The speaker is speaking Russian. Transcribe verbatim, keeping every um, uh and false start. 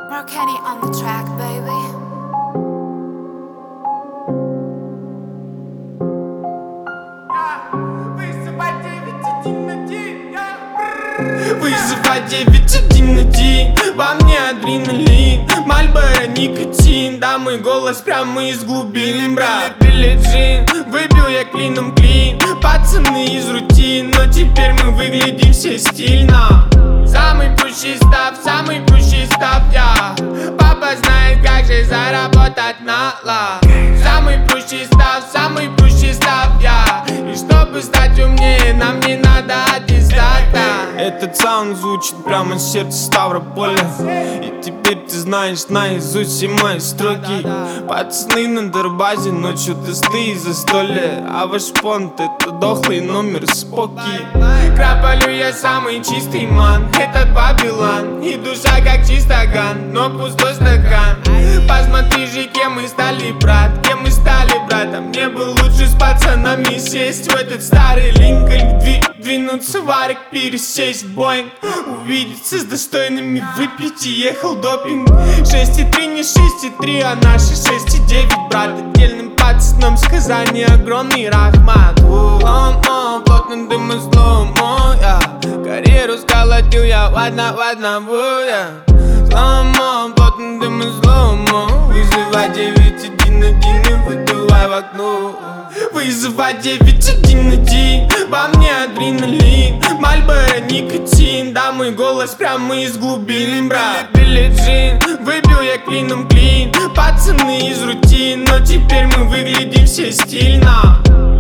Kenny on the track, baby. Вызывай девять один один, во мне адреналин, Мальборо, никотин, да мой голос прямо из глубин, брат. Билли Джин, выбил я клином клин, пацаны из рутин, но теперь мы выглядим все стильно. Самый пущий став, самый пущий став я. Папа знает, как же заработать на лав. Самый пущий став, самый пущий став я. И чтобы стать умнее, нам не надо аттестата. Этот саунд звучит прямо из сердца Ставрополя. И теперь ты знаешь наизусть все мои строки. Пацаны на Дорбазе, ночью тесты из застолья. А ваш понт — это дохлый номер Споки. Краполю я самый чистый ман, этот Бабилан. И душа как чистоган, но пустой стакан. Посмотри же, кем мы стали, брат, кем мы стали, братом. Мне бы лучше с пацанами сесть в этот старый Линкольн, дви двинуться в Арик, пересесть в Боинг, увидеться с достойными, выпить и ехал допинг. Шесть и три, не шесть и три, а наши шесть и девять, брат. Отдельным пацанам сказание огромный рахмат. Ломо, плотно дым и сломо, я карьеру сколотил я в одно в одного, я. Сломо, плотно дым и сломо. Вызывай девять один один и выдувай в окно. Вызывай девять один один, во мне адреналин, Мальборо, никотин, да мой голос прямо из глубин, брат. Билли Джин, выбил я клином клин, пацаны из рутин, но теперь мы выглядим все стильно.